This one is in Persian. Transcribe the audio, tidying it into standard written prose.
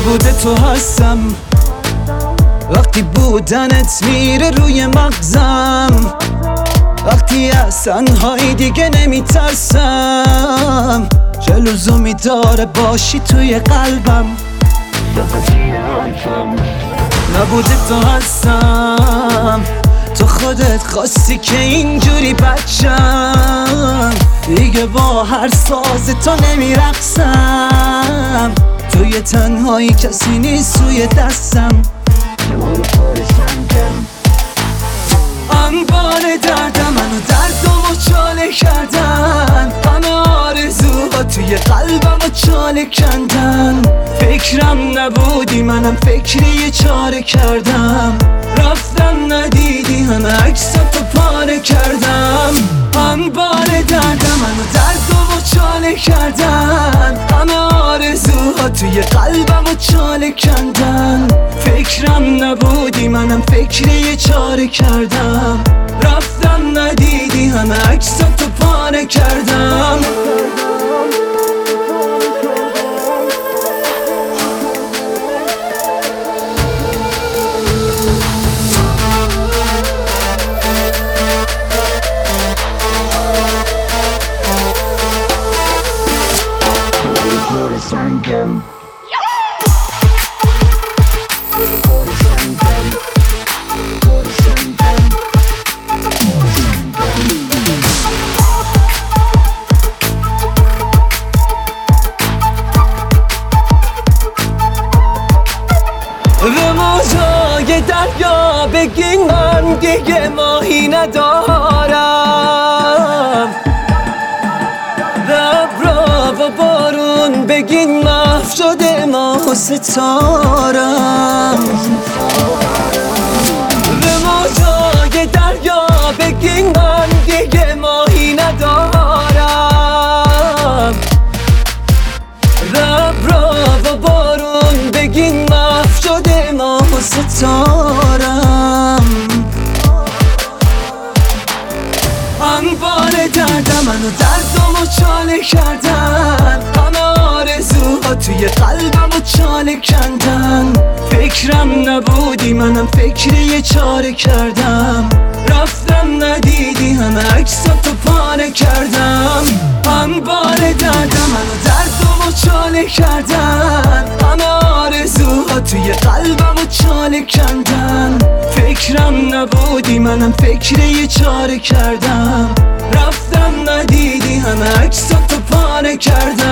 نبوده تو هستم وقتی بودنت میره روی مغزم، وقتی از تنهایی دیگه نمیترسم، چه لزومی داره باشی توی قلبم. نبوده تو هستم، تو خودت خواستی که اینجوری بچم، دیگه با هر ساز تو نمیرقصم، توی تنهایی کسی نیست روی دستم. انبار دردم منو دردمو چاله کردن، همه آرزوها توی قلبمو چاله کندن، فکرم نبودی منم فکری یه چاره کردم، رفتم ندیدی همه عکساتو پاره کردم. انبار دردم منو دردمو چاله کردن، همه آرزوها توی قلبمو چاله کندن، فکرم نبودی منم فکری یه چاره کردم، رفتم ندیدی همه عکساتو پاره کردم. به موجای دریا بگین من دیگه ماهی ندارم، به ابرا و بارون بگین محو شده ماه و ستارم، به موجای دریا بگین من دیگه ماهی ندارم، به ابرا و بارون بگین محو شده ماه و ستارم. انبار دردم منو دردمو چاله کردن، همه آرزوها توی قلبمو چاله کندن، فکرم نبودی منم فکری یه چاره کردم، رفتم ندیدی همه عکساتو پاره کردم. انبار دردم منو دردمو چاله کردن، همه آرزوها توی قلبمو چاله کندن، فکرم نبودی منم فکری یه چاره کردم، رفتم ندیدی همه عکساتو پاره کردم.